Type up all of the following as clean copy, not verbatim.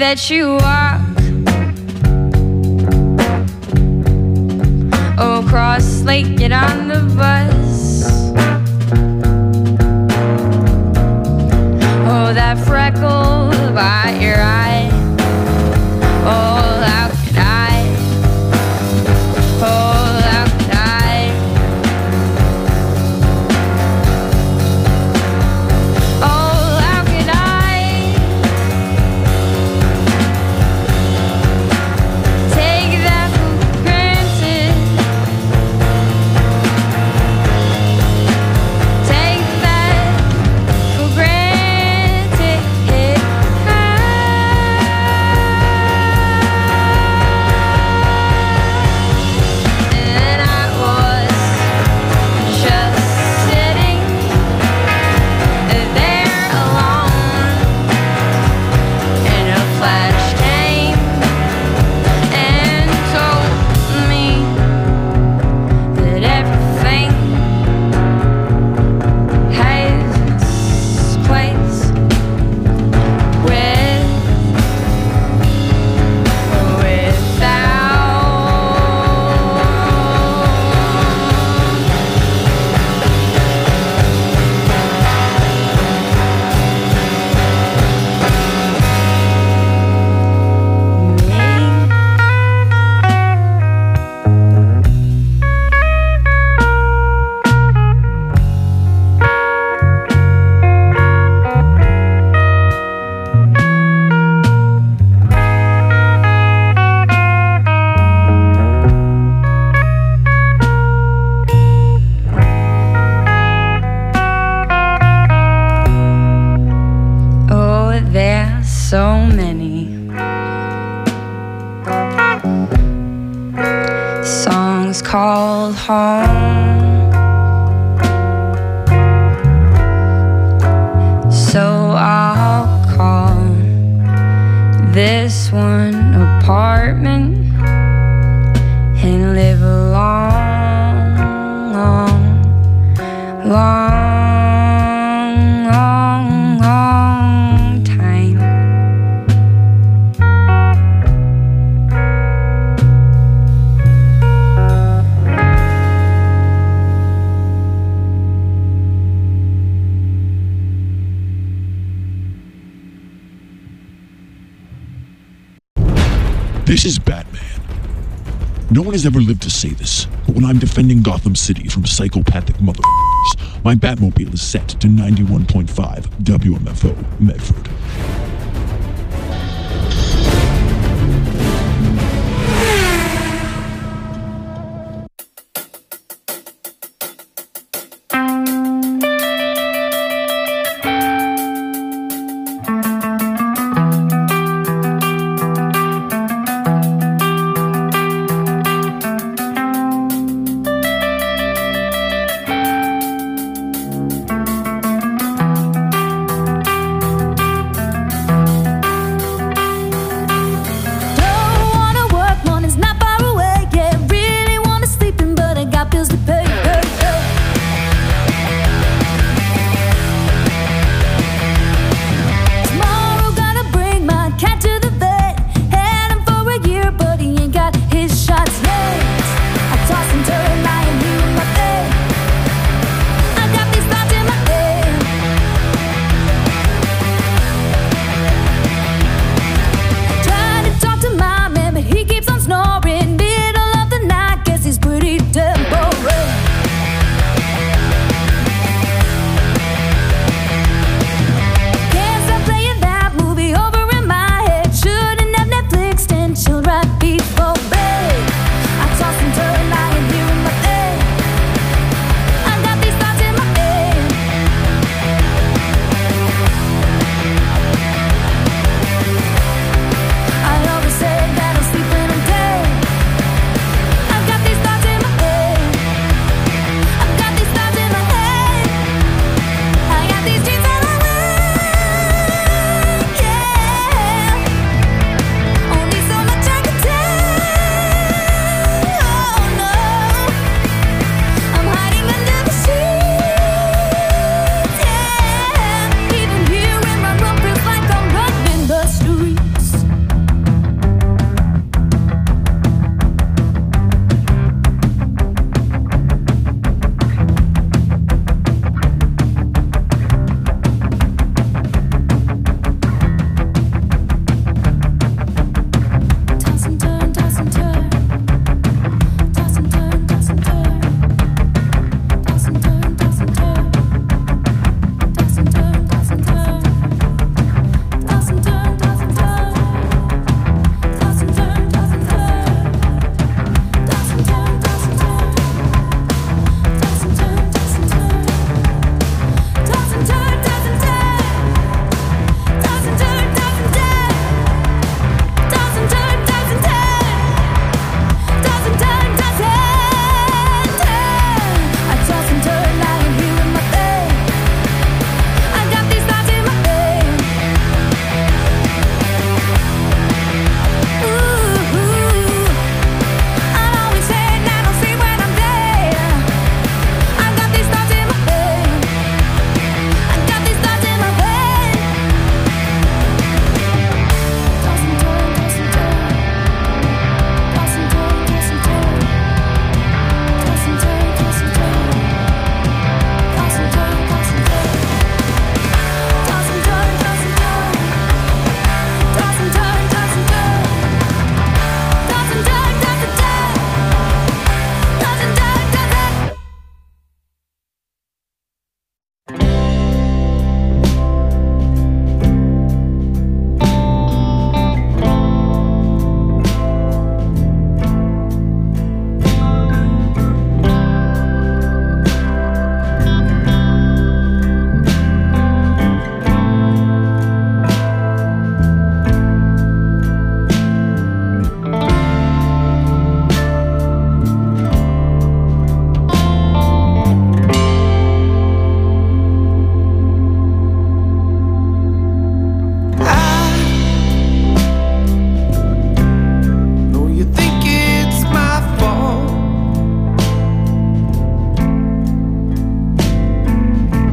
that you walk across lake, get on the bus. Oh, that freckle by your eye. Oh, how could I? Oh, how could I? Oh, how could I take that for granted? Take that for granted. And I was just sitting there alone, and a flash came and told me that everything has its place with or without. Oh, there's so many songs called home. So I'll call this one apartment and live a long, long time. This is Batman. No one has ever lived to say this, but when I'm defending Gotham City from psychopathic motherfuckers, my Batmobile is set to 91.5 WMFO Medford.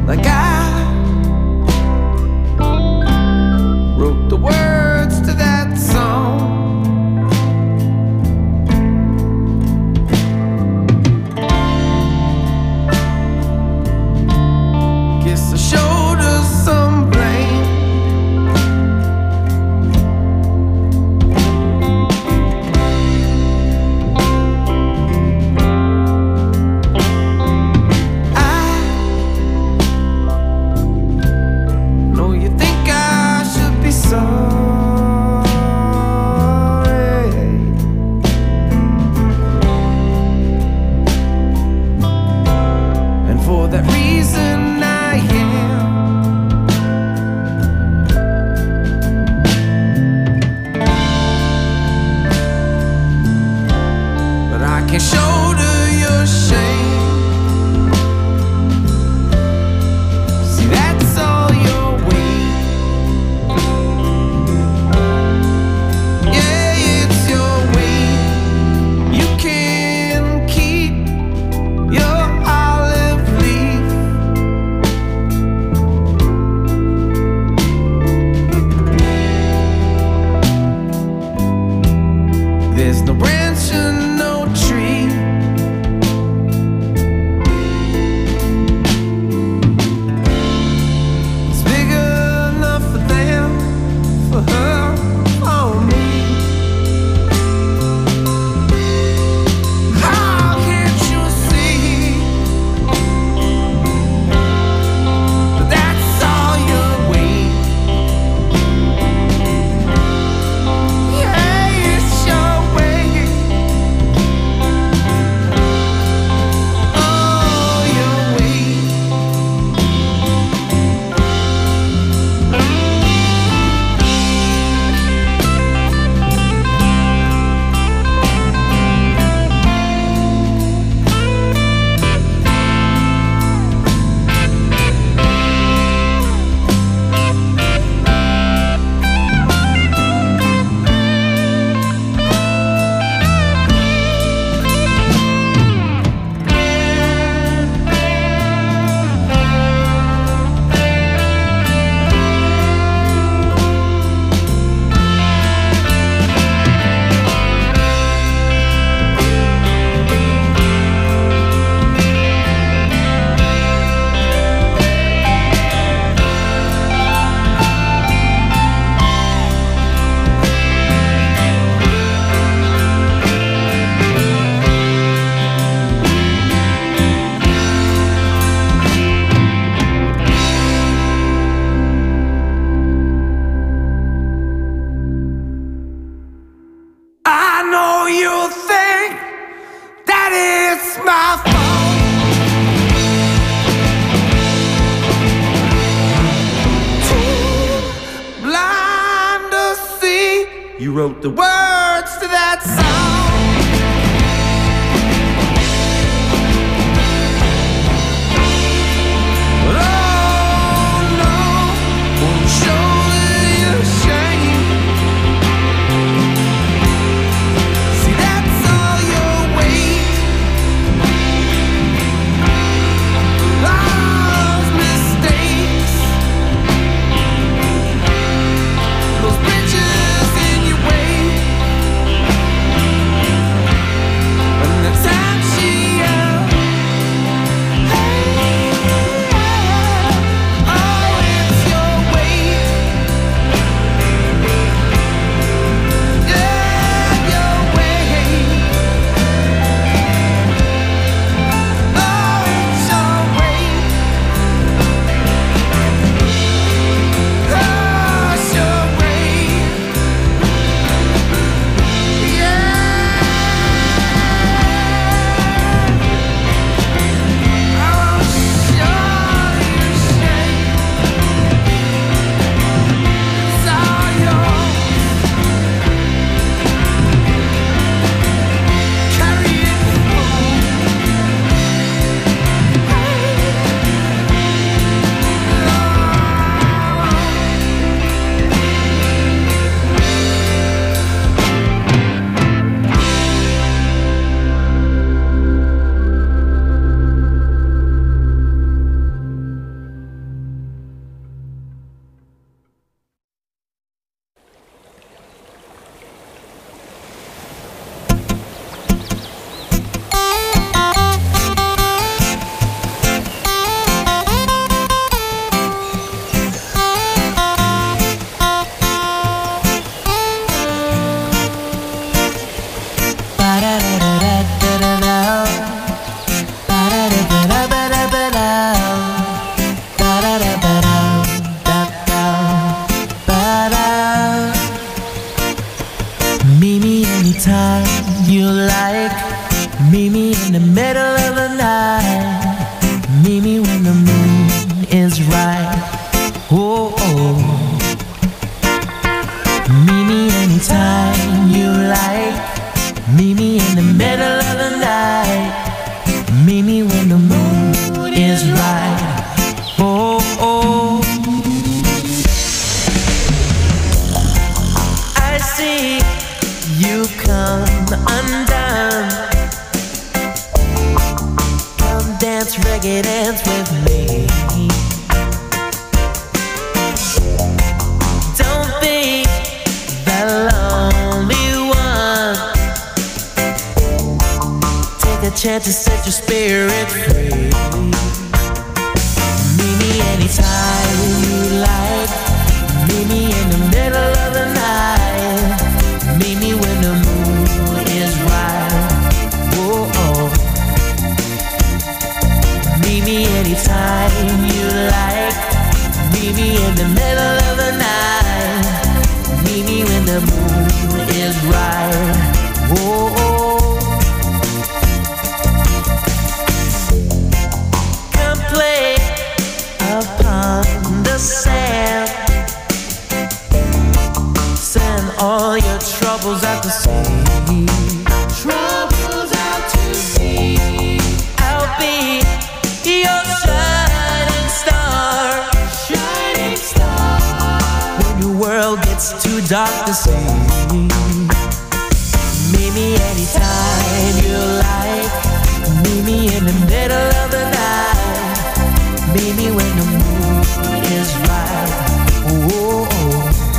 like I wrote the words to that song. Guess I showed her some blame. There's no branch and no tree. It's big enough for them, for her, for me. How can't you see that that's all you're waiting? Yeah, it's your you wrote the words to that song. But oh no, won't shoulder your shame. See, that's all your weight. Love's mistakes, those bridges in your way. is right. Oh, oh. Meet me anytime you like. Meet me in the middle of the night. Meet me when the mood is right. Oh, oh. I see you come undone. Come dance, reggae dance with me. Don't be the lonely one. Take a chance to set your spirit free. Meet me anytime you like. Meet me in the middle of the night. Meet me when the moon is right. Whoa, oh. Meet me anytime you like. Meet me in the middle of the night. Meet me when the moon is right. Whoa, oh. Come play upon the sand. Send all your troubles out to sea. Troubles out to sea. I'll be your shining star. Shining star. When your world gets too dark to see. Meet me anytime you like. Meet me in the middle of the night. Meet me when the moon is right. Oh, oh.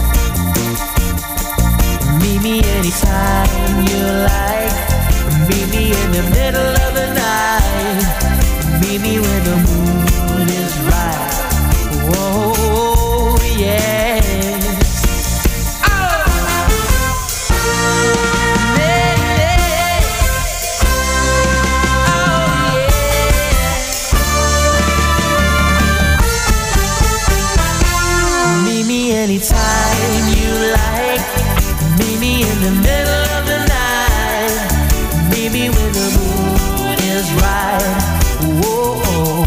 Meet me anytime you like. Meet me in the middle of the night. Meet me when the moon is right. Oh, yes. Oh, yeah, yeah. Oh, yeah. Meet me anytime you like. Meet me in the middle of the night. Meet me when the moon is right. Whoa, oh.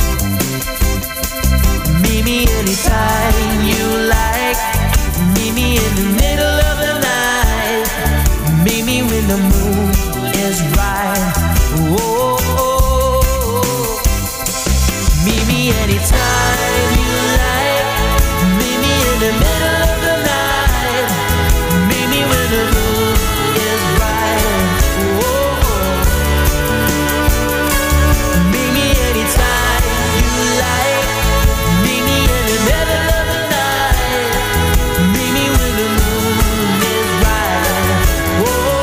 Meet me anytime you like. Meet me in the middle of the night. Meet me when the moon is right. Whoa, oh. Meet me anytime you like. Meet me in the middle of the night. Meet me when the moon is right. Whoa. Meet me anytime you like. Meet me in the middle of the night. Meet me when the moon is right. Whoa.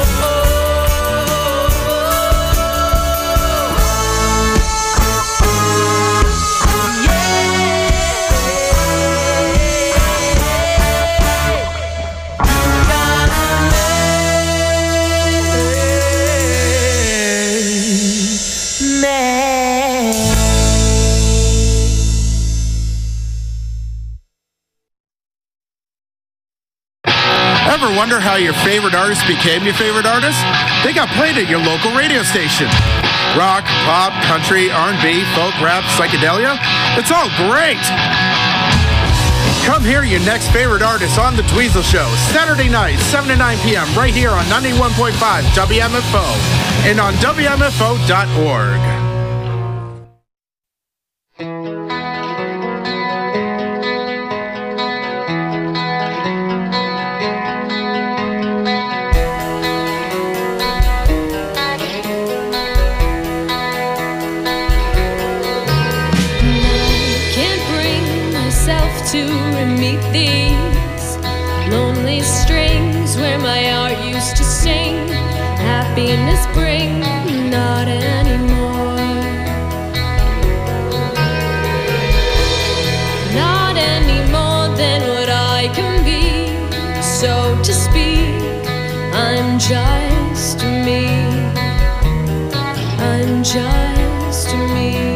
Ever wonder how your favorite artist became your favorite artist? They got played at your local radio station. Rock, pop, country, R&B, folk, rap, psychedelia. It's all great. Come hear your next favorite artist on The Dweezil Show, Saturday night, 7 to 9 p.m. right here on 91.5 WMFO and on WMFO.org. To meet these lonely strings where my heart used to sing. Happiness bring, not anymore. Not any more than what I can be. So to speak, I'm just me. I'm just me.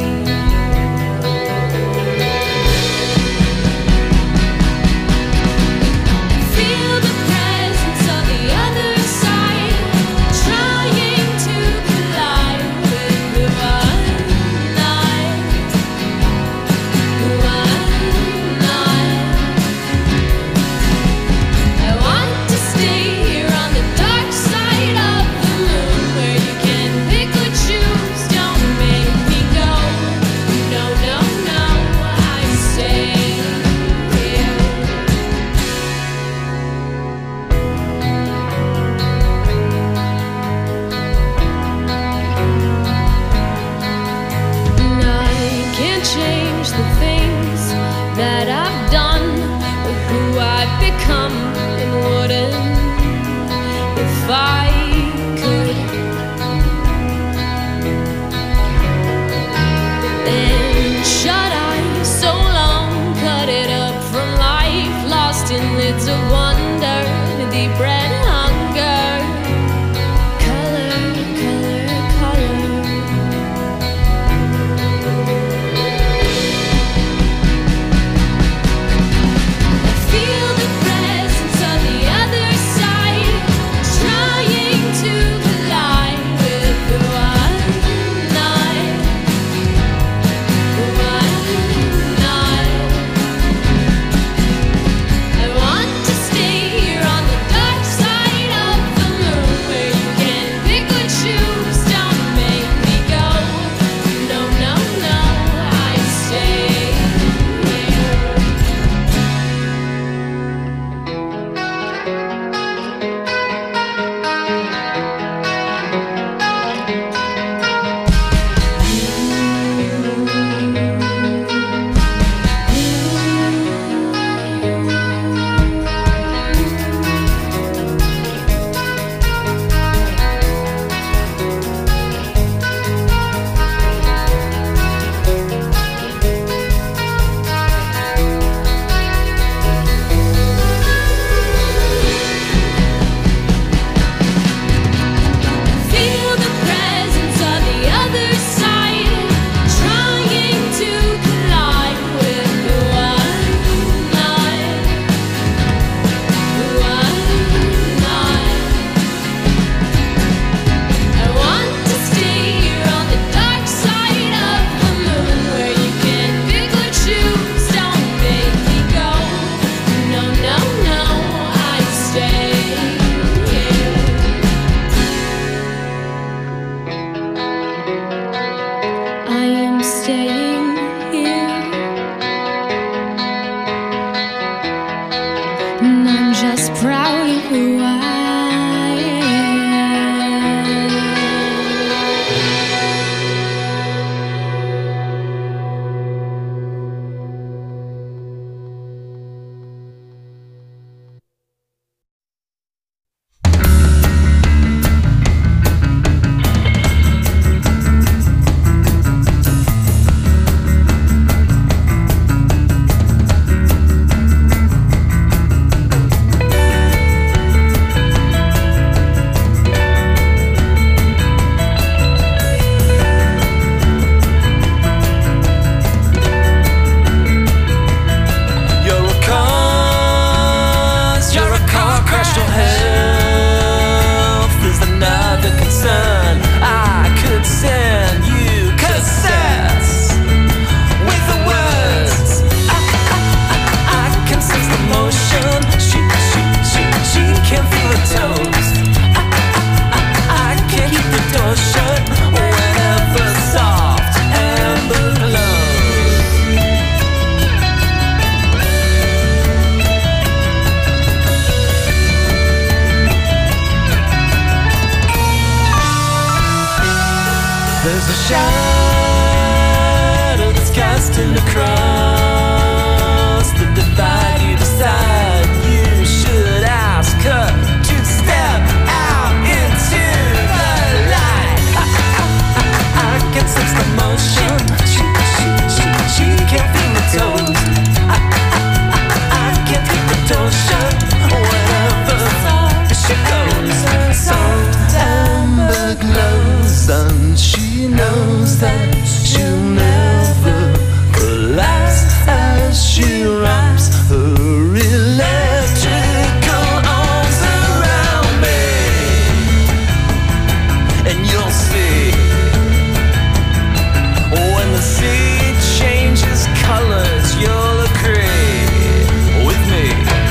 Trying to collide with the night. nothing to cross the divide. You decide you should ask her to step out into the light. I can sense the motion. She can't feel the toes. I can't keep the door shut whenever she goes. Soft amber glows, and she knows that she'll never collapse as she wraps her electrical arms around me. And you'll see when the sea changes colors, you'll agree with me.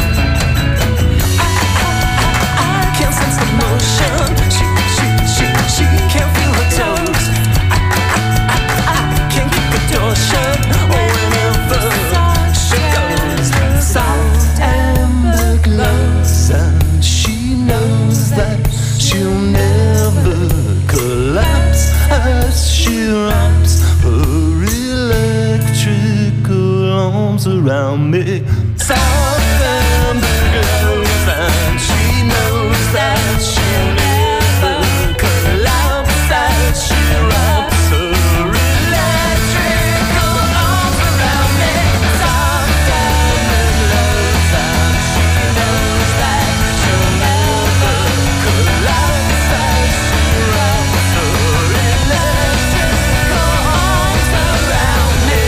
I can't sense the motion. She can't feel her toes. I can't keep the door shut whenever she goes. Soft amber glows, and she knows that she'll never collapse as she wraps her electrical arms around me. Soft amber glows, and she knows that she'll never collapse as she wraps her electrical arms around me. Soft amber glows, and she knows that she'll never collapse as she wraps her electrical arms around me.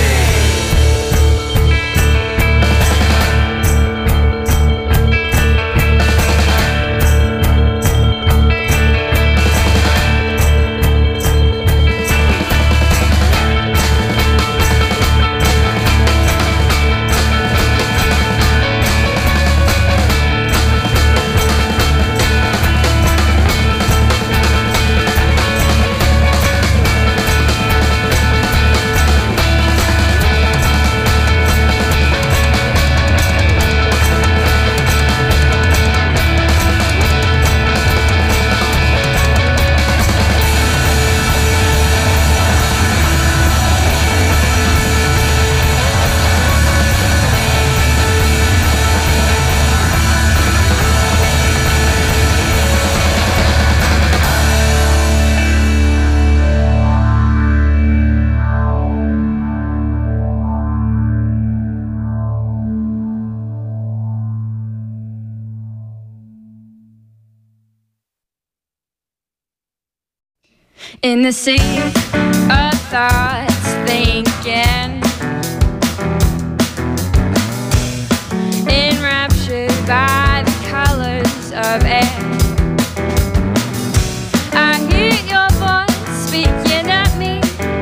In the sea of thoughts, thinking, enraptured by the colors of air. I hear your voice speaking at me,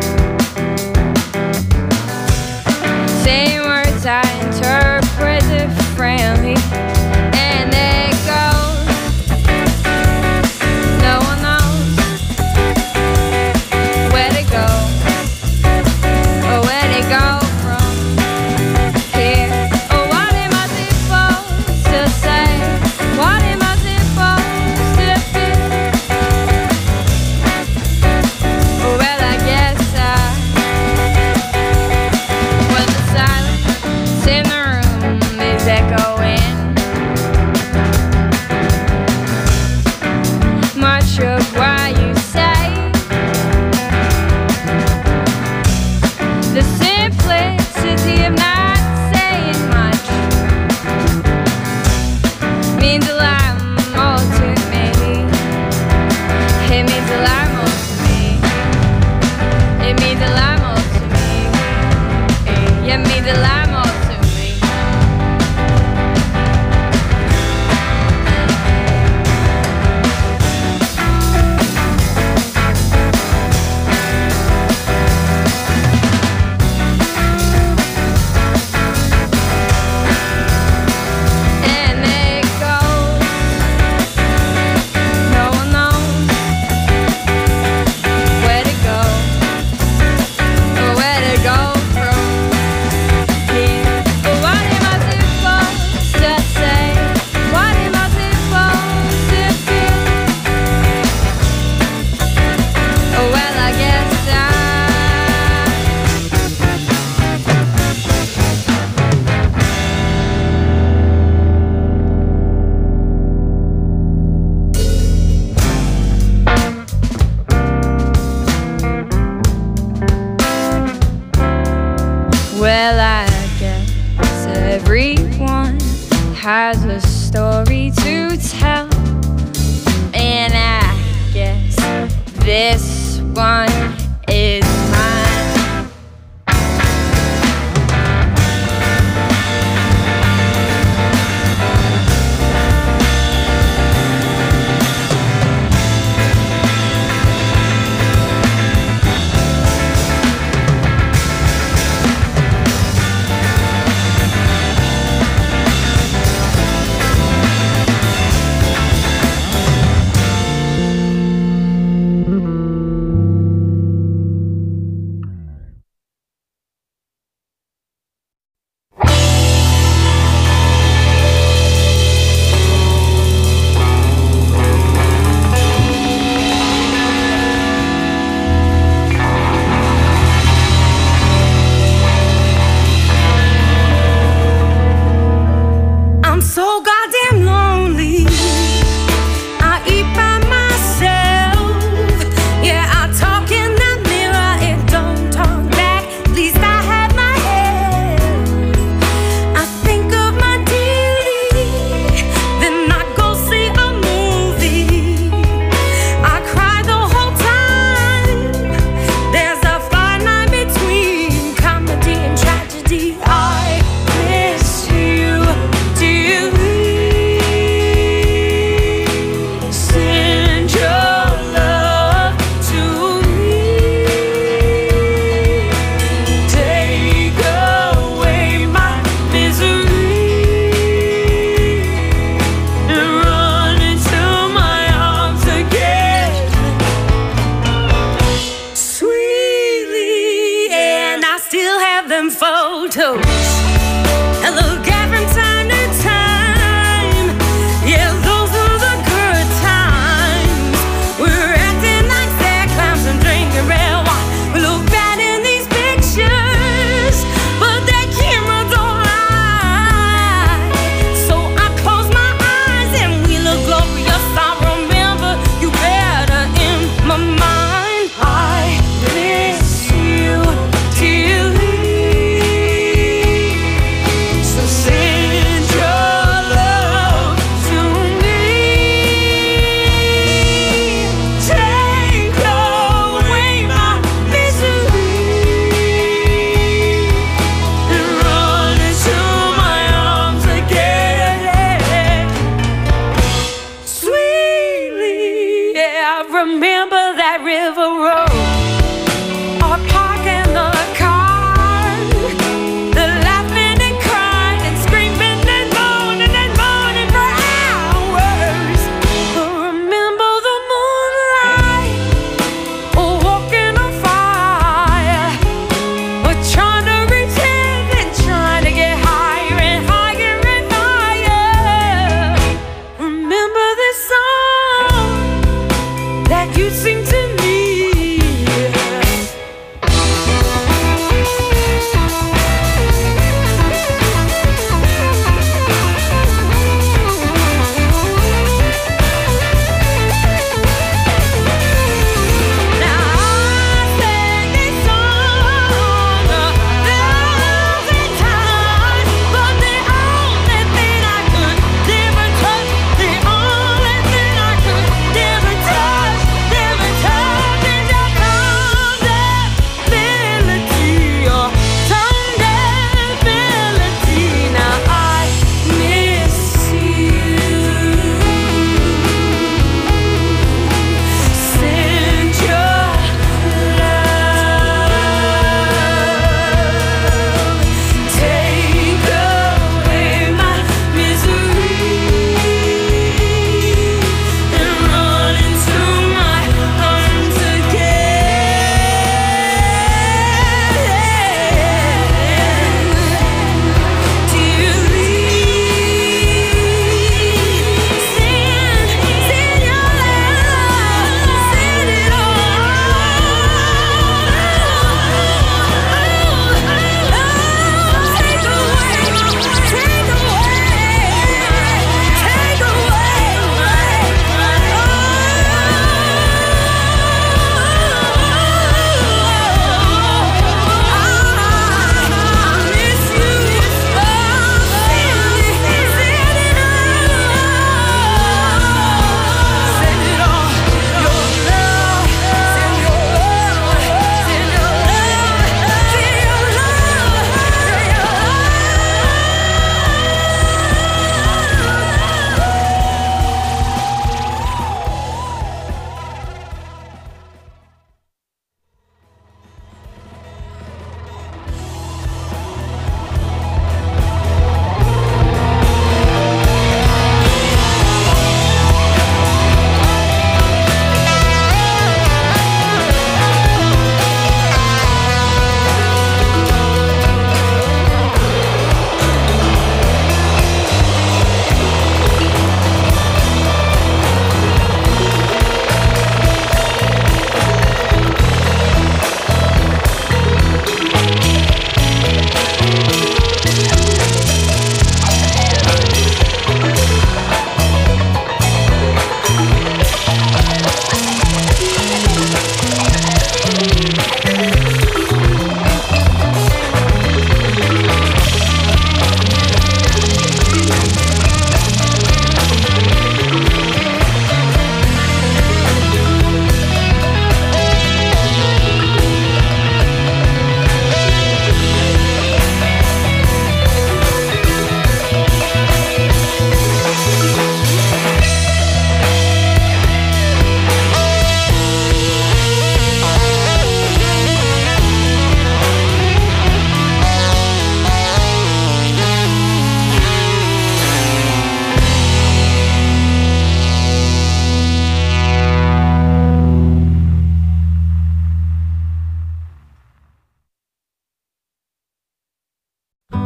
saying words I interpret differently. And it goes, no one knows where to go, or where to go from here. Or what am I supposed to say? What am I supposed to do? Well, I guess when the silence in has a story to tell, and I guess this one is mine.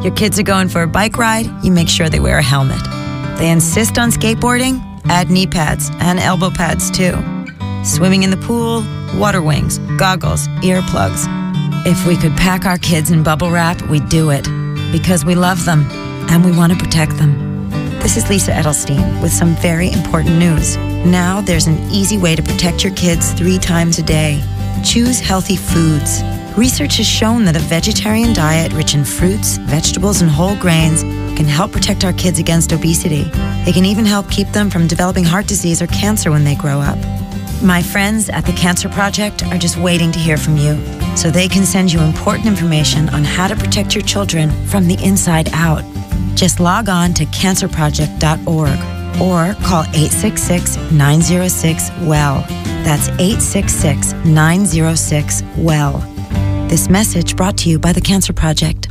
Your kids are going for a bike ride, you make sure they wear a helmet. They insist on skateboarding, add knee pads and elbow pads too. Swimming in the pool, water wings, goggles, earplugs. If we could pack our kids in bubble wrap, we'd do it. Because we love them and we want to protect them. This is Lisa Edelstein with some very important news. Now there's an easy way to protect your kids 3 times a day. Choose healthy foods. Research has shown that a vegetarian diet rich in fruits, vegetables, and whole grains can help protect our kids against obesity. It can even help keep them from developing heart disease or cancer when they grow up. My friends at the Cancer Project are just waiting to hear from you, so they can send you important information on how to protect your children from the inside out. Just log on to cancerproject.org or call 866-906-WELL. That's 866-906-WELL. This message brought to you by the Cancer Project.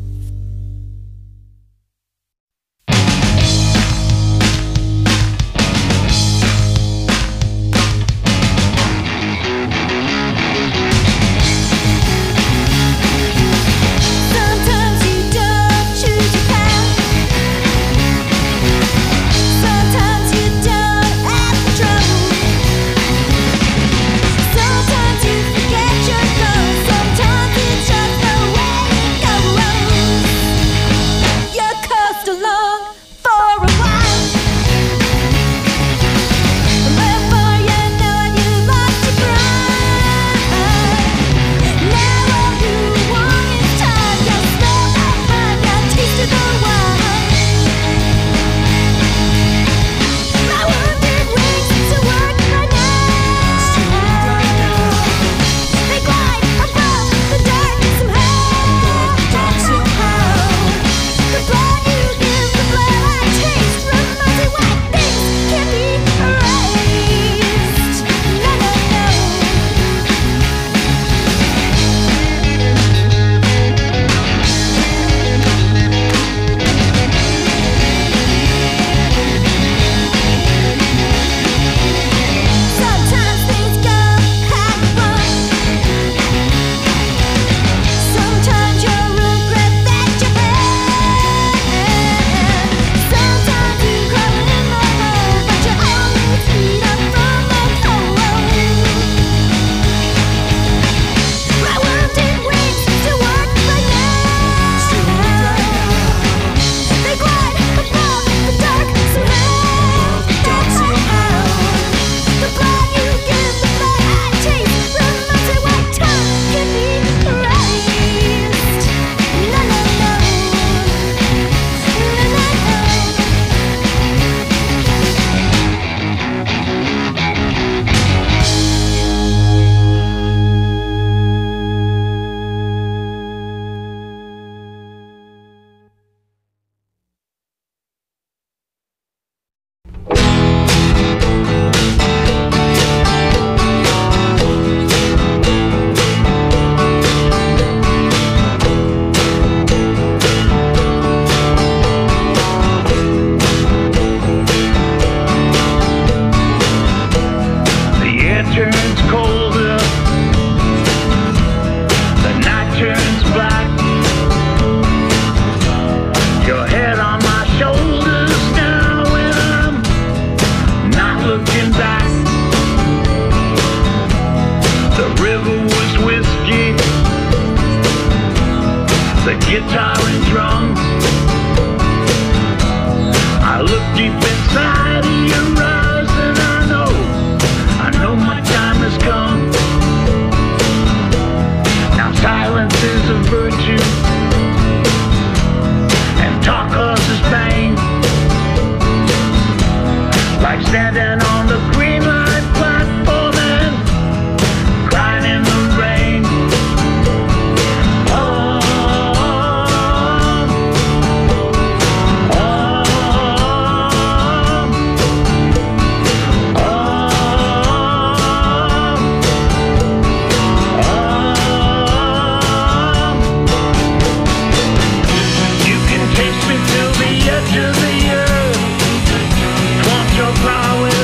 Power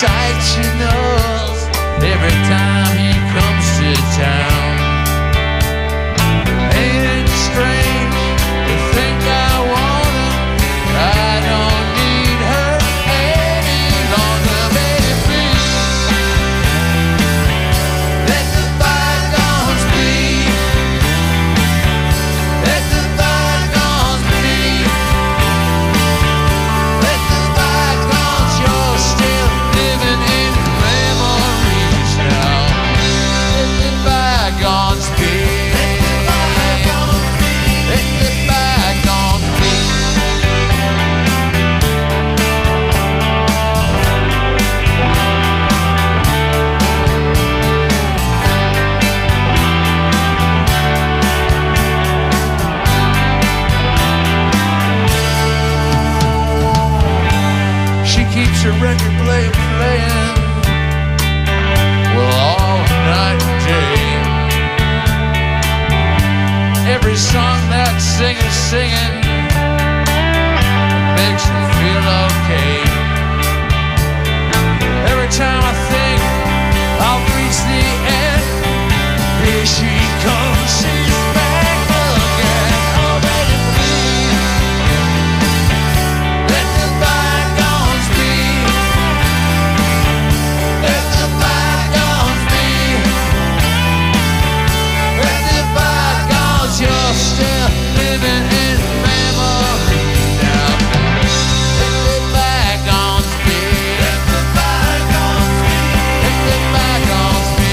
sight she knows every time he comes to town. Ain't it strange to think I want her? I don't need her any longer, baby. Let the bygones be. Let the bygones be. Let the bygones, you're still living in memories now. Let the bygones be. Let the bygones be. She keeps her record player playing, well, all night and day. Every song that singer's singing makes me feel okay. Every time I think I'll reach the end, here she comes, she's back again. Oh, baby, please, let the bygones be. Let the bygones be. Let the bygones, you're still living in memory now. Let the bygones be. Let the bygones be. Let the bygones be.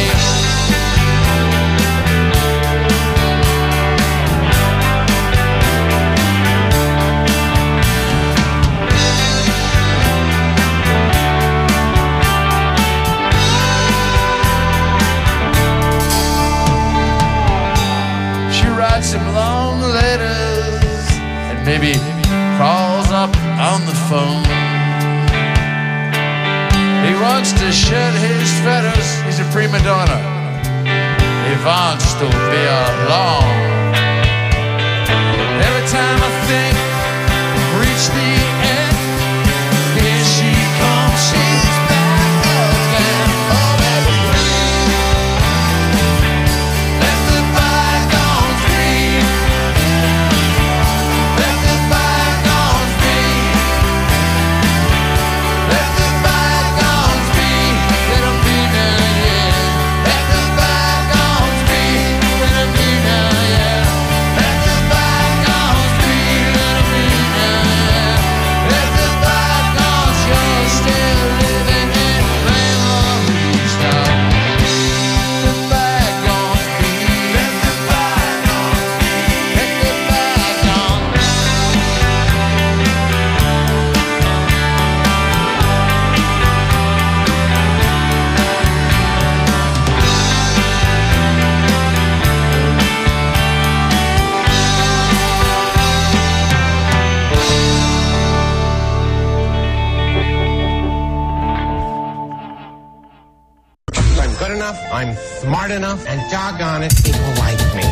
She writes him long letters and maybe calls up on the phone. He wants to shed his feathers, he's a prima donna. He wants to be alone. Every time I think reach the end, here she comes, she's back again. Oh, baby, please, let the bygones be. Let the bygones be. Let the bygones be. Let them be now, yeah. Let the bygones be. Let them be now, yeah. Let the bygones be. Let them be now, yeah. Let the bygones, you're still living in memories now. Let the bygones be. Let the bygones be. Let the bygones be. I'm good enough, I'm smart enough, and doggone it, people like me.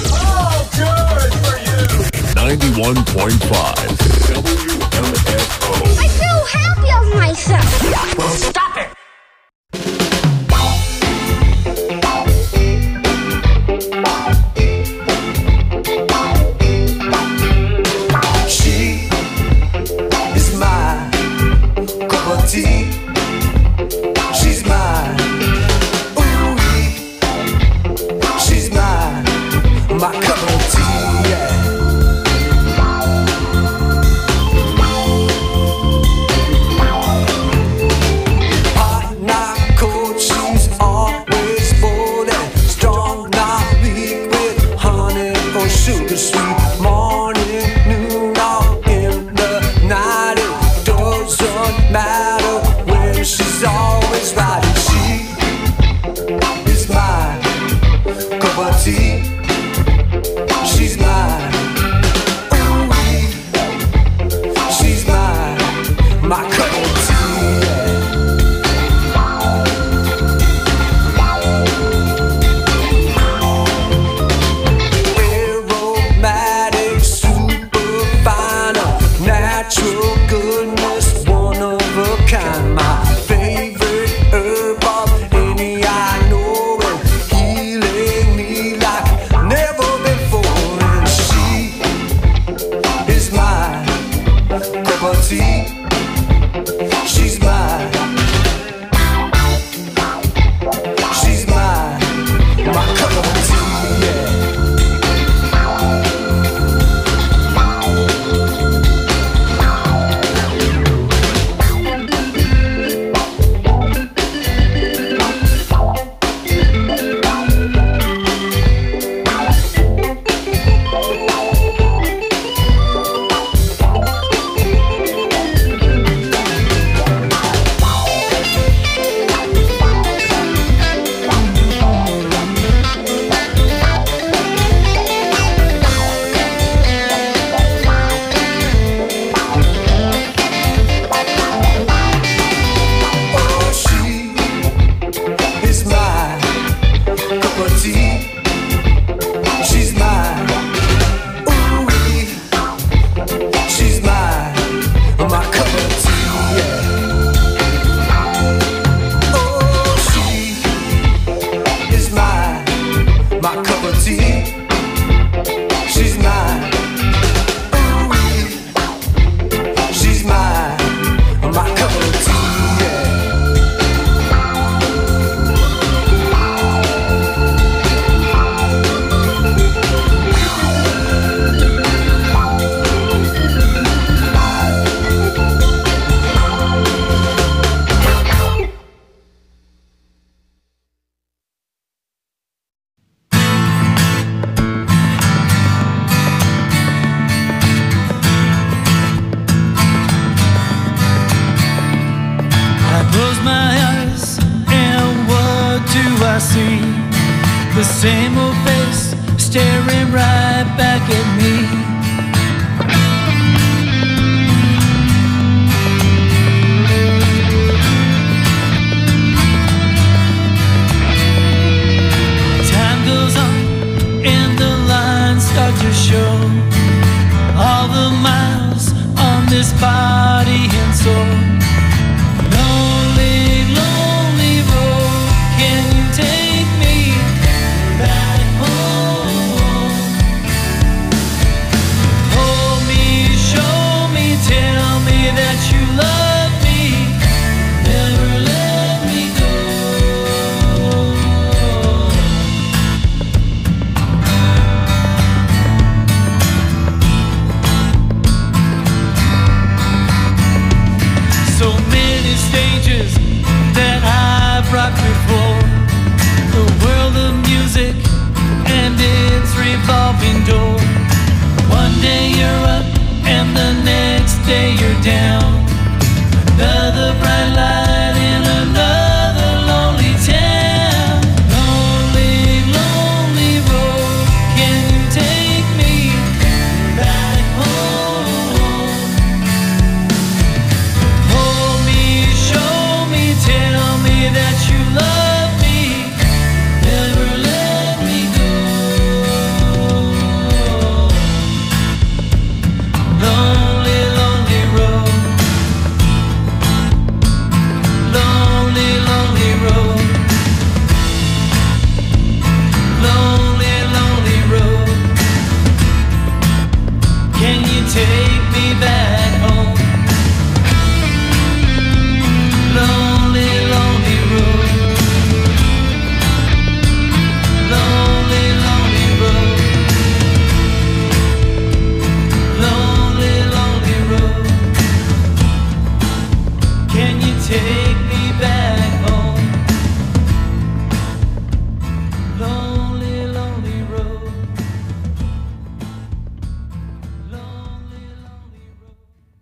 91.5 WMFO. I feel happy of myself. Well, stop it! She is my cup of tea. She's my ooh-wee. She's my cup of tea, yeah. see the same old face staring right back at me. Time goes on and the lines start to show all the miles on this body and soul. Lonely, lonely road, can you take me back home? Hold me, show me, tell me that you love me, never let me go. So many stages that I've rocked before, the world of music and its revolving door. One day you're up and the next day you're down. Another bright light in another lonely town. Lonely, lonely road, can you take me back home? Hold me, show me, tell me that you love me, never let me go. Lonely, lonely road. Lonely, lonely road. Lonely, lonely road. Can you take me back home? Lonely, lonely road. Lonely, lonely road. Lonely, lonely road. Can you take me back home? Lonely, lonely road. Lonely, lonely road.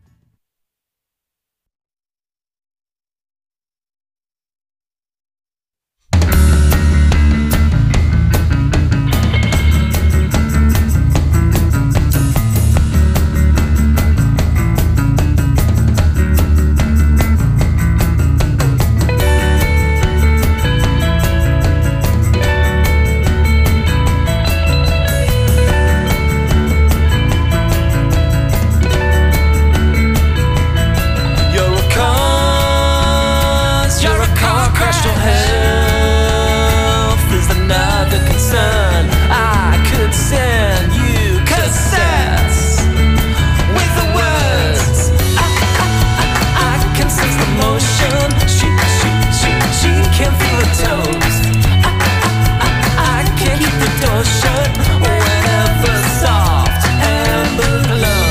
You're a car crash to health is another concern. I could send you cassettes with the words. I can sense the motion. She can feel the toes. I can't keep the door shut whenever soft amber glows.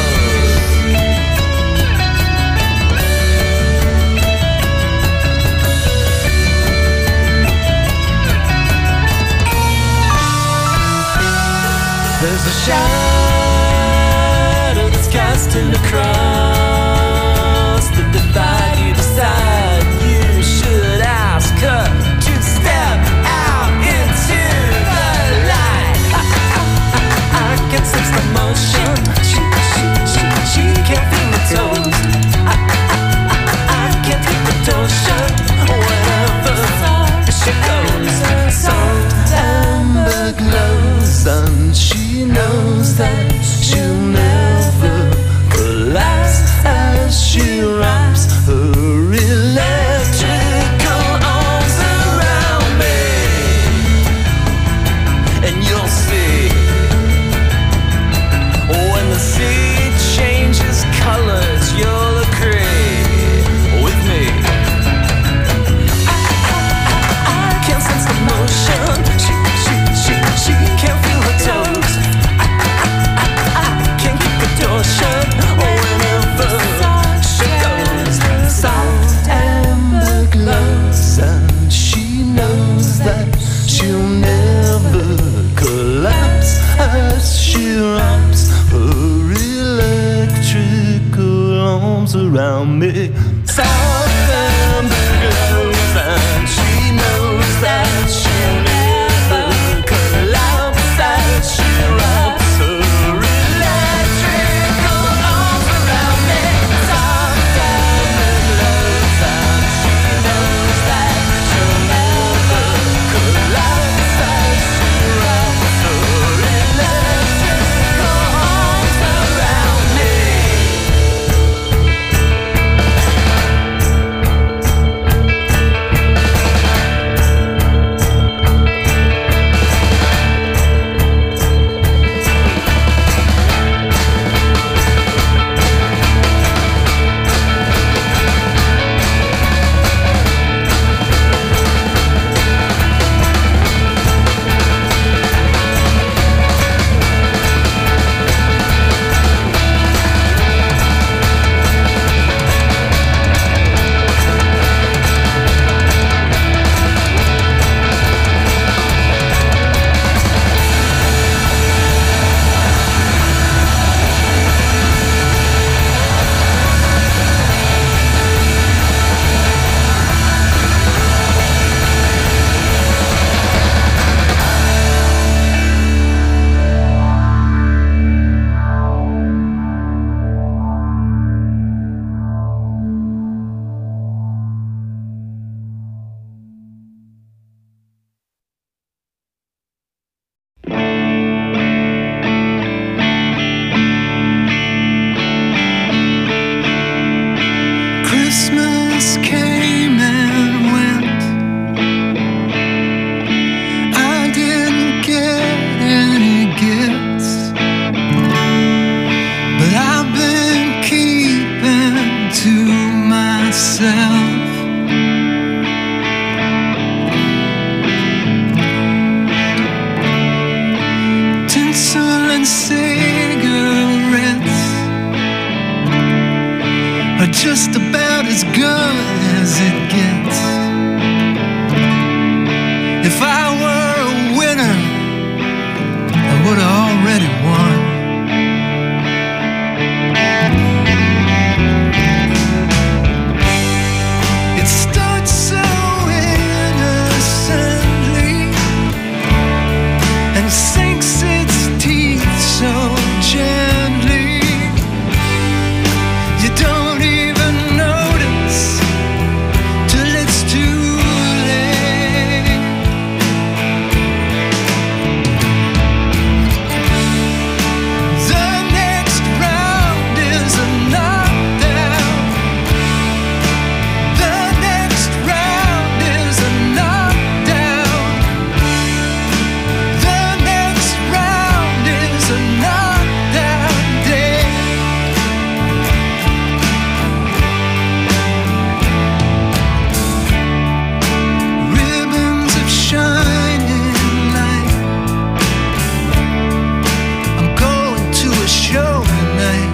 There's a shadow that's casting across the divide. You decide you should ask her to step out into the light. I can sense the motion. She can't feel the toes. I can't keep the door shut whenever she goes. Soft amber glows and she knows that she'll never collapse as she wraps her electrical arms around me. And you'll see when the sea changes colors, you'll agree with me. I can't sense the motion. She can't feel her toes. I can't keep the door shut whenever she goes. Soft amber glows and she knows that she'll never collapse as she wraps her electrical arms around me. Soft amber glows and she knows that she'll myself. Tinsel and cigarettes are just about as good as it gets. If I were a winner, I would have already won. It starts so innocently and sinks its teeth so gently. You don't even notice till it's too late. The next round is a knockdown. The next round is a knockdown. The next round is a knockdown day. Ribbons of shining light. I'm going to a show tonight.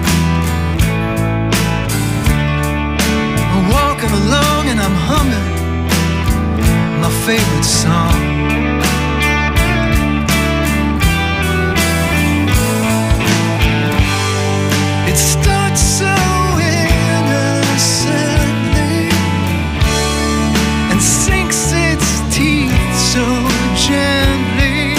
I'm walking along and I'm humming my favorite song. It starts so innocently and sinks its teeth so gently.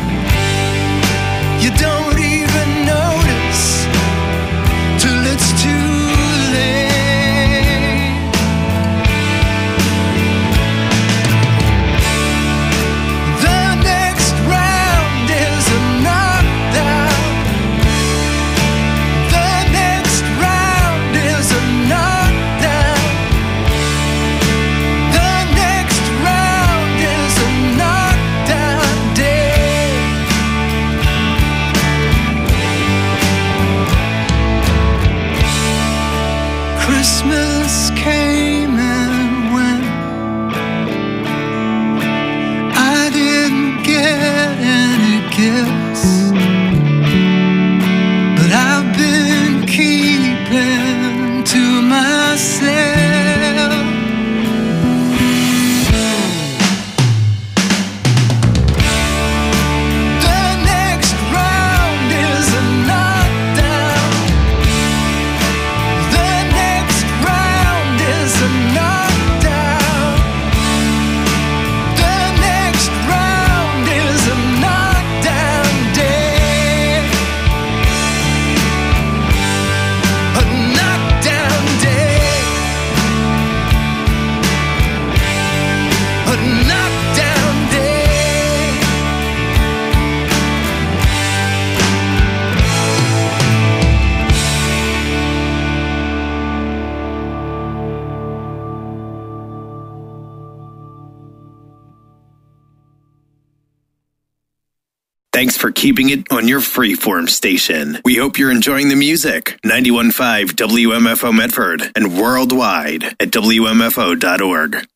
You don't even notice till it's too late. The next round is a knockdown. The next round is a knockdown. The next round is a knockdown day. Christmas came and went. I didn't get any gifts, but I've been keeping to myself. The next round is a knockdown. The next round is a knockdown. The next round is a knockdown day. A knockdown day. A knockdown day. Thanks for keeping it on your freeform station. We hope you're enjoying the music. 91.5 WMFO Medford and worldwide at WMFO.org.